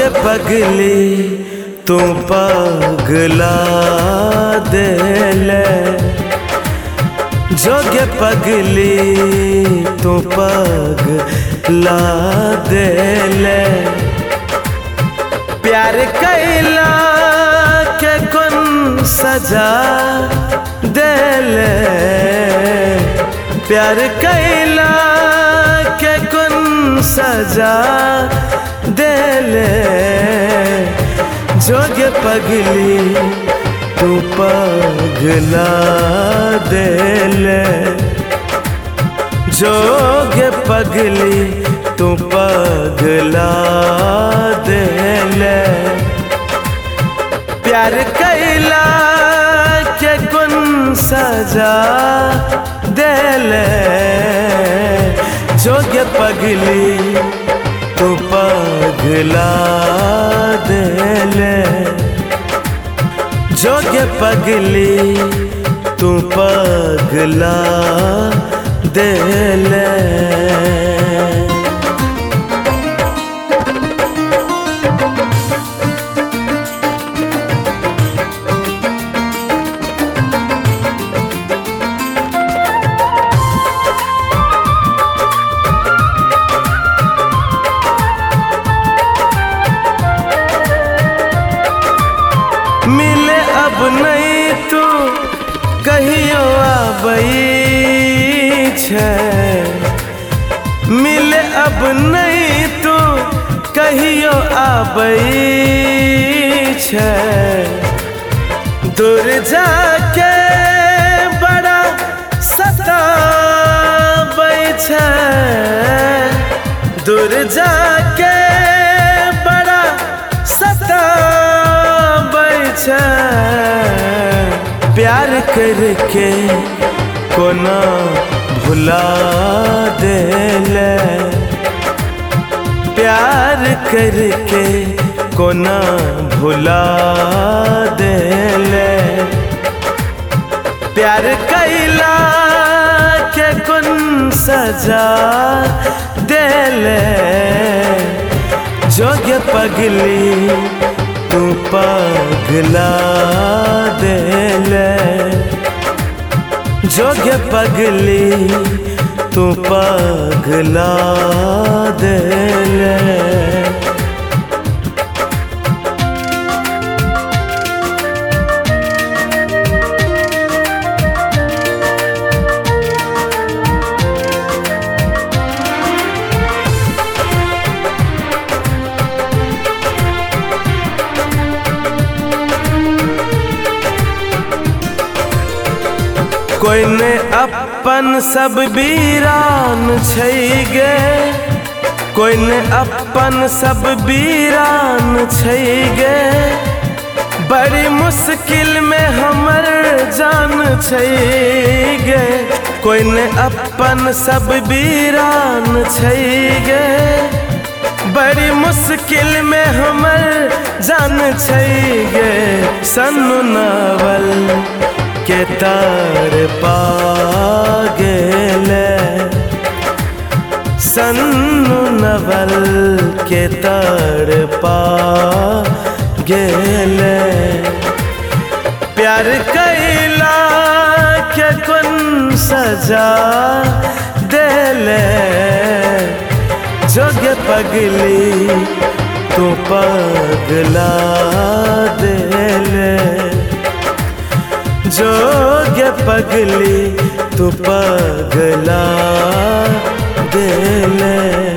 जोगे पगली तू पगला देले, जोगे पगली तू पगला देले। प्यार कैला के कौन सजा देले, प्यार कैला के कौन सजा देले। जोगे पगली तू पगला देले, जोगे पगली तू पगला देले। प्यार कैला के कौन सजा देले, जोगे पगली तू पगला देले, जोगे पगली तू पगला देले। मिले अब नहीं तू कहियो आबई छे, मिले अब नहीं तू कहियो आबई छे। दूर जाके बड़ा सताबै छे, दूर जाके बड़ा सताबै छे। प्यार करके कोना भुला देले, प्यार करके कोना भुला देले। प्यार कैला के कौन सजा देले, जोगे पगली तू पगला देले, जोगे पगली तू पगला देले। कोई ने अपन सब वीरान छै गे, कोई ने अपन सब वीरान छै गे। बड़ी मुश्किल में हमर जान छै गे, कोई ने अपन सब वीरान छै गे। बड़ी मुश्किल में हमर जान छै गे। सन्नु नवल के तार पा गेले, सन्नु नवल के तार पा गेले। प्यार कैला के कौन सजा देले, जोगे पगली तू पगला देले, जोगे पगली तू पगला देले।